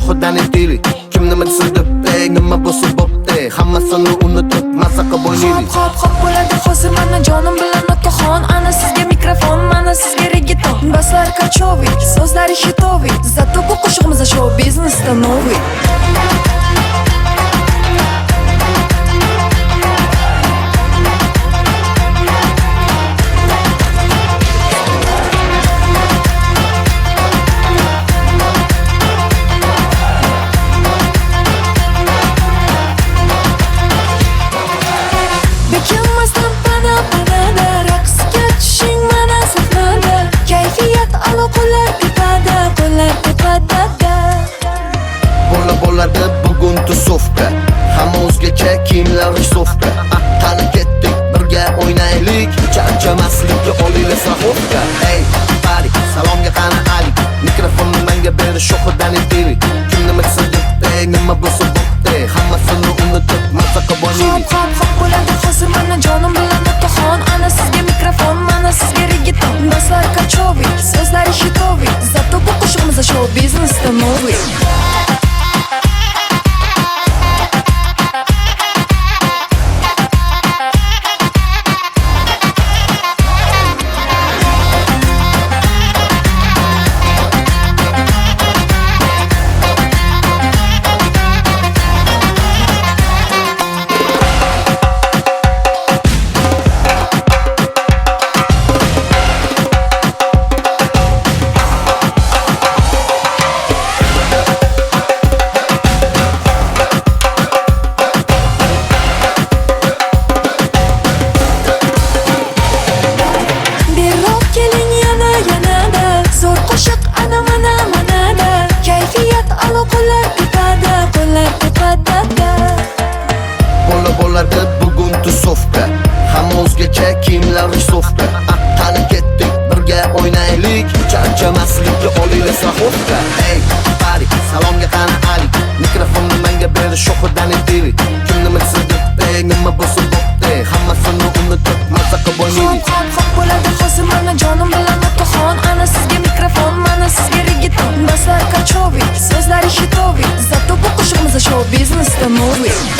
shoxidan aytaylik. Kim nima desa debdi, nima bo'lsa bo'pti, hammasini unutib masaqa bo'laylik. Hop bo'ladi hozir mana jonim bilan otaxon. Ana sizga mikrofon, mana sizga reggaeton. Baslar kachoviy, so'zlari hitoviy. Zato bu qo'shig'imiz show biznesda noviy. Bekinmasdan pana-panada, raqsga tushing mana sahnada. Kayfiyat alo qo'llar tepada, qo'llar tepada. Bo'lardi bugun tusovka, hamma o'zgacha kiyimlar sofka. Qani ketdik birga o'ynaylik, charchamaslikka olaylik straxovka. Ey, bari salomga qani alik, mikrofonni menga berish shoxidan aytaylik. Kim nima desa debdi, nima bo'lsa bo'pti, hammasini unutib masaqa bo'laylik. Hop bo'ladi hozir mana jonim bilan otaxon. Ana sizga mikrofon, mana sizga reggaeton. Baslar kachoviy, so'zlari hitoviy. Zato bu qo'shig'imiz show biznesda noviy. Bo'lardi bugun tusovka, hamma o'zgacha kiyimlar sofka. Qani ketdik birga o'ynaylik, charchamaslikka olaylik straxovka. Ey, bari salomga qani alik, mikrofonni menga berish shoxidan aytaylik. Kim nima desa debdi, nima bo'lsa bo'pti, hammasini unutib masaqa bo'laylik. Hop bo'ladi hozir mana jonim bilan otaxon. Ana sizga mikrofon, mana sizga reggaeton. Baslar kachoviy, so'zlari hitoviy. Zato bu qo'shig'imiz show biznesda noviy.